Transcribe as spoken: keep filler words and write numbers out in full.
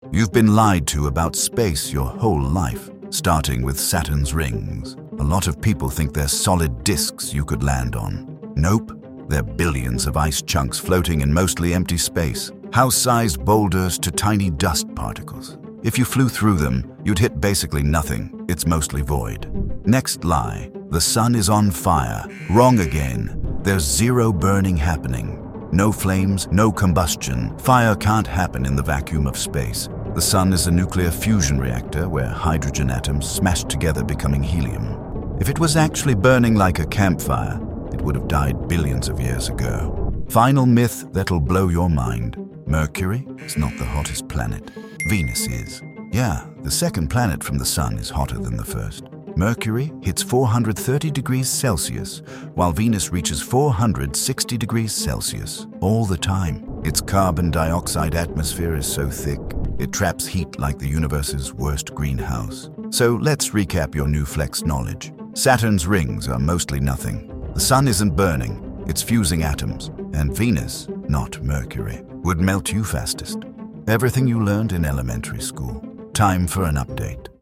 You've been lied to about space your whole life, starting with Saturn's rings. A lot of people think they're solid disks you could land on. Nope, they're billions of ice chunks floating in mostly empty space, house-sized boulders to tiny dust particles. If you flew through them, you'd hit basically nothing. It's mostly void. Next lie. The sun is on fire. Wrong again. There's zero burning happening. No flames, no combustion. Fire can't happen in the vacuum of space. The sun is a nuclear fusion reactor where hydrogen atoms smash together becoming helium. If it was actually burning like a campfire, it would have died billions of years ago. Final myth that'll blow your mind. Mercury is not the hottest planet. Venus is. Yeah, the second planet from the sun is hotter than the first. Mercury hits four hundred thirty degrees Celsius, while Venus reaches four hundred sixty degrees Celsius all the time. Its carbon dioxide atmosphere is so thick, it traps heat like the universe's worst greenhouse. So let's recap your new Flex knowledge. Saturn's rings are mostly nothing. The sun isn't burning, it's fusing atoms. And Venus, not Mercury, would melt you fastest. Everything you learned in elementary school. Time for an update.